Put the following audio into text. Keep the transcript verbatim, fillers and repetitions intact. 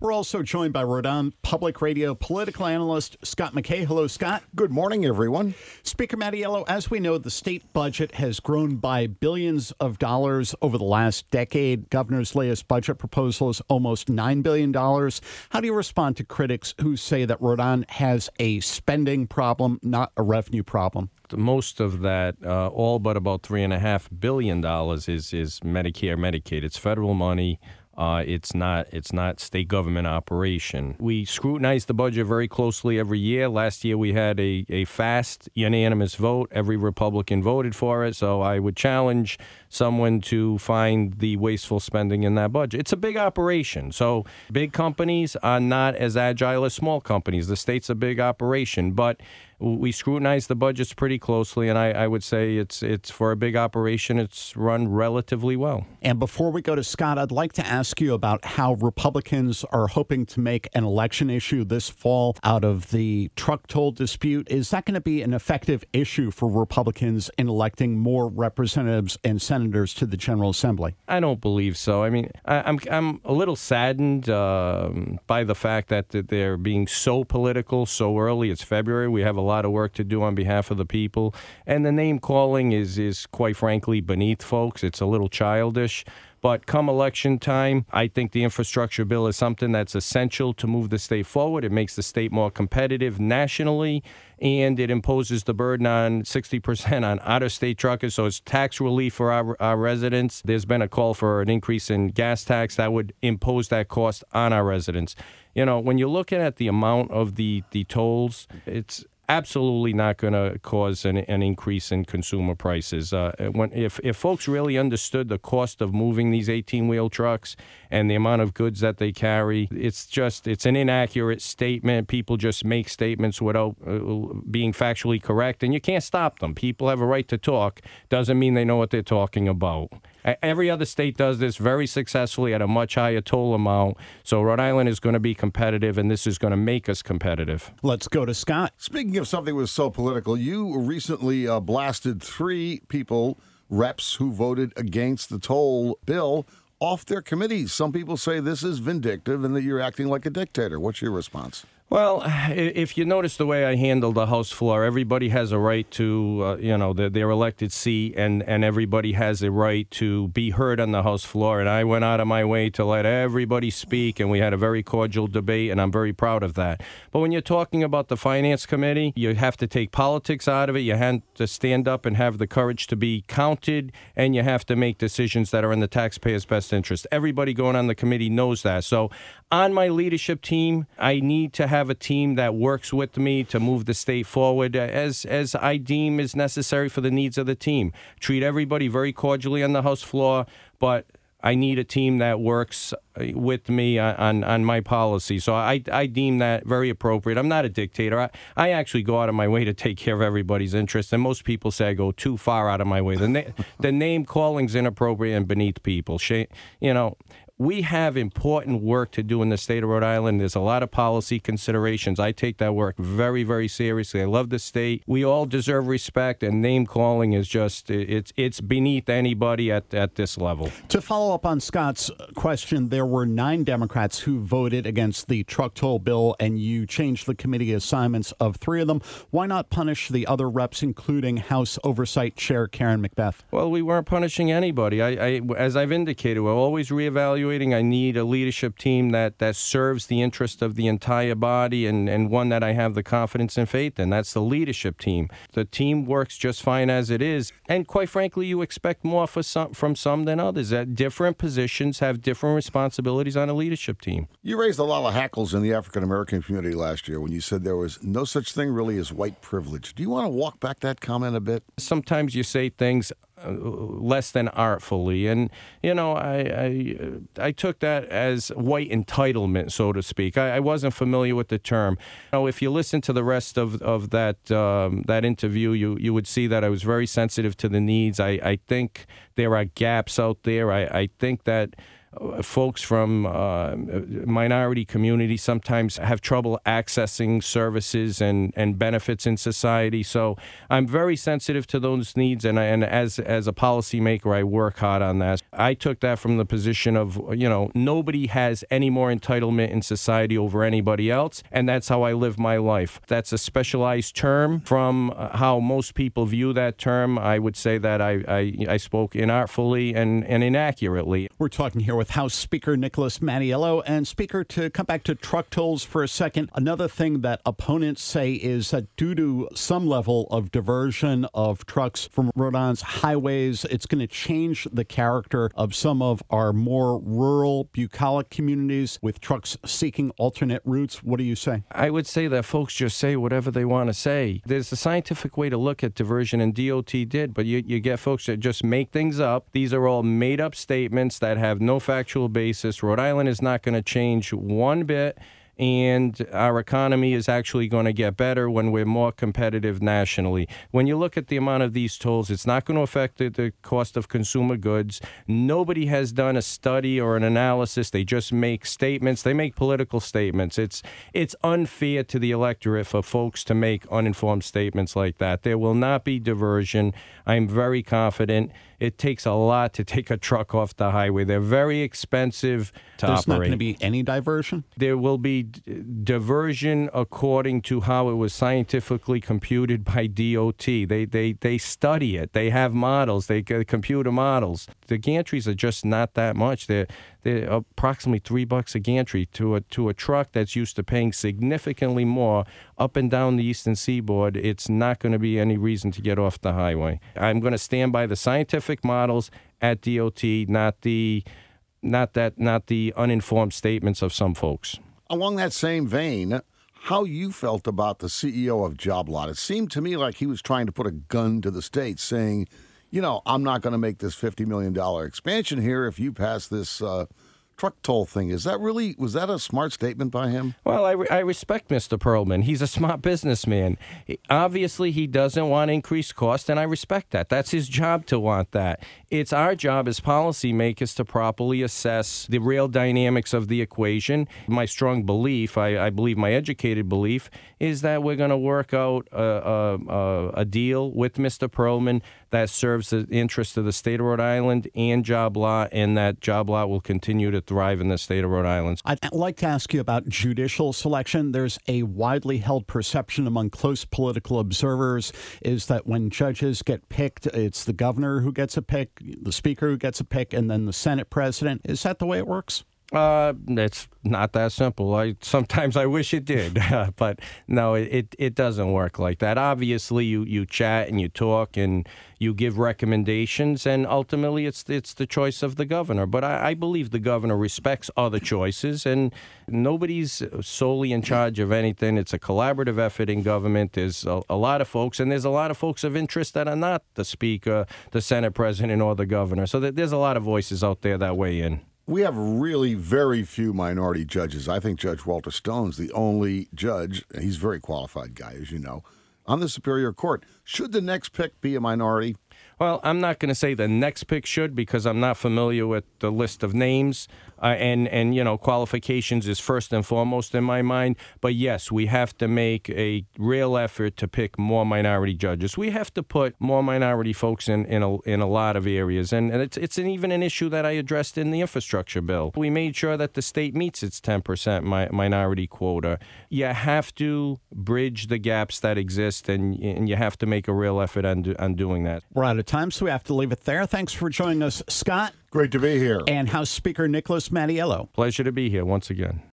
We're also joined by Rhode Island Public Radio political analyst Scott McKay. Hello, Scott. Good morning, everyone. Speaker Mattiello, as we know, the state budget has grown by billions of dollars over the last decade. Governor's latest budget proposal is almost nine billion dollars. How do you respond to critics who say that Rhode Island has a spending problem, not a revenue problem? Most of that, uh, all but about three and a half billion dollars, is is Medicare, Medicaid. It's federal money. Uh, it's not it's not state government operation. We scrutinize the budget very closely every year. Last year we had a, a fast, unanimous vote. Every Republican voted for it. So I would challenge someone to find the wasteful spending in that budget. It's a big operation. So big companies are not as agile as small companies. The state's a big operation, but we scrutinize the budgets pretty closely, and I, I would say it's it's for a big operation, it's run relatively well. And before we go to Scott, I'd like to ask you about how Republicans are hoping to make an election issue this fall out of the truck toll dispute. Is that going to be an effective issue for Republicans in electing more representatives and senators to the General Assembly? I don't believe so. I mean, I, I'm I'm a little saddened um, by the fact that, that they're being so political so early. It's February. We have a lot of work to do on behalf of the people. And the name calling is, is quite frankly, beneath folks. It's a little childish. But come election time, I think the infrastructure bill is something that's essential to move the state forward. It makes the state more competitive nationally, and it imposes the burden on sixty percent on out-of-state truckers. So it's tax relief for our, our residents. There's been a call for an increase in gas tax that would impose that cost on our residents. You know, when you're looking at the amount of the, the tolls, it's absolutely not going to cause an, an increase in consumer prices. Uh, when if, if folks really understood the cost of moving these eighteen-wheel trucks and the amount of goods that they carry, it's just it's an inaccurate statement. People just make statements without uh, being factually correct, and you can't stop them. People have a right to talk. Doesn't mean they know what they're talking about. Every other state does this very successfully at a much higher toll amount. So Rhode Island is going to be competitive, and this is going to make us competitive. Let's go to Scott. Speaking of something that was so political, you recently uh, blasted three people, reps, who voted against the toll bill off their committees. Some people say this is vindictive and that you're acting like a dictator. What's your response? Well, if you notice the way I handled the House floor, everybody has a right to, uh, you know, their, their elected seat, and, and everybody has a right to be heard on the House floor. And I went out of my way to let everybody speak, and we had a very cordial debate, and I'm very proud of that. But when you're talking about the Finance Committee, you have to take politics out of it. You have to stand up and have the courage to be counted, and you have to make decisions that are in the taxpayers' best interest. Everybody going on the committee knows that. So on my leadership team, I need to have a team that works with me to move the state forward as as I deem is necessary for the needs of the team. Treat everybody very cordially on the House floor, but I need a team that works with me on, on my policy. So I, I deem that very appropriate. I'm not a dictator. I, I actually go out of my way to take care of everybody's interests, and most people say I go too far out of my way. The, na- the name calling's inappropriate and beneath people. Sh- you know, we have important work to do in the state of Rhode Island. There's a lot of policy considerations. I take that work very, very seriously. I love the state. We all deserve respect, and name calling is just, it's it's beneath anybody at, at this level. To follow up on Scott's question, there were nine Democrats who voted against the truck toll bill, and you changed the committee assignments of three of them. Why not punish the other reps, including House Oversight Chair Karen McBeth? Well, we weren't punishing anybody. I, I as I've indicated, we're always reevaluating. I need a leadership team that, that serves the interest of the entire body, and, and one that I have the confidence and faith in. That's the leadership team. The team works just fine as it is. And quite frankly, you expect more for some, from some than others. That different positions have different responsibilities on a leadership team. You raised a lot of hackles in the African-American community last year when you said there was no such thing really as white privilege. Do you want to walk back that comment a bit? Sometimes you say things uh, less than artfully, and you know, I, I I took that as white entitlement, so to speak. I, I wasn't familiar with the term. You know, if you listen to the rest of of that um, that interview, you you would see that I was very sensitive to the needs. I, I think there are gaps out there. I, I think that uh, folks from uh, minority communities sometimes have trouble accessing services and, and benefits in society. So I'm very sensitive to those needs, and, I, and as, as a policymaker, I work hard on that. I took that from the position of, you know, nobody has any more entitlement in society over anybody else, and that's how I live my life. That's a specialized term from how most people view that term. I would say that I, I, I spoke inartfully and, and inaccurately. We're talking here with House Speaker Nicholas Mattiello. And Speaker, to come back to truck tolls for a second, another thing that opponents say is that due to some level of diversion of trucks from Rhode Island's highways, it's going to change the character of some of our more rural, bucolic communities with trucks seeking alternate routes. What do you say? I would say that folks just say whatever they want to say. There's a scientific way to look at diversion, and D O T did, but you, you get folks that just make things up. These are all made-up statements that have no factual basis. Rhode Island is not going to change one bit, and our economy is actually going to get better when we're more competitive nationally. When you look at the amount of these tolls, it's not going to affect the, the cost of consumer goods. Nobody has done a study or an analysis. They just make statements. They make political statements. It's it's unfair to the electorate for folks to make uninformed statements like that. There will not be diversion. I'm very confident. It takes a lot to take a truck off the highway. They're very expensive to There's operate. There's not going to be any diversion? There will be d- diversion according to how it was scientifically computed by D O T. They they they study it. They have models. They uh, computer models. The gantries are just not that much. They're they're approximately three bucks a gantry to a to a truck that's used to paying significantly more up and down the eastern seaboard. It's not going to be any reason to get off the highway. I'm going to stand by the scientific models at D O T, not the not that not the uninformed statements of some folks. Along that same vein, how you felt about the C E O of JobLot? It seemed to me like he was trying to put a gun to the state, saying, you know, I'm not going to make this fifty million dollars expansion here if you pass this uh, truck toll thing. Is that really, was that a smart statement by him? Well, I, re- I respect Mister Perlman. He's a smart businessman. He, obviously, he doesn't want to increase cost, and I respect that. That's his job to want that. It's our job as policymakers to properly assess the real dynamics of the equation. My strong belief, I, I believe my educated belief, is that we're going to work out a, a, a deal with Mister Perlman that serves the interest of the state of Rhode Island and JobLot, and that JobLot will continue to thrive in the state of Rhode Island. I'd like to ask you about judicial selection. There's a widely held perception among close political observers is that when judges get picked, it's the governor who gets a pick, the speaker who gets a pick, and then the Senate president. Is that the way it works? Uh, it's not that simple. I sometimes I wish it did, but no, it, it doesn't work like that. Obviously, you, you chat and you talk and you give recommendations, and ultimately it's it's the choice of the governor. But I, I believe the governor respects other choices, and nobody's solely in charge of anything. It's a collaborative effort in government. There's a, a lot of folks, and there's a lot of folks of interest that are not the speaker, the Senate president, or the governor. So there's a lot of voices out there that weigh in. We have really very few minority judges. I think Judge Walter Stone's the only judge, and he's a very qualified guy, as you know, on the Superior Court. Should the next pick be a minority? Well, I'm not going to say the next pick should, because I'm not familiar with the list of names, uh, and, and, you know, qualifications is first and foremost in my mind. But, yes, we have to make a real effort to pick more minority judges. We have to put more minority folks in, in, a, in a lot of areas, and, and it's, it's an, even an issue that I addressed in the infrastructure bill. We made sure that the state meets its ten percent mi- minority quota. You have to bridge the gaps that exist, and, and you have to make a real effort on, do, on doing that. We're out of time, so we have to leave it there. Thanks for joining us, Scott. Great to be here. And House Speaker Nicholas Mattiello. Pleasure to be here once again.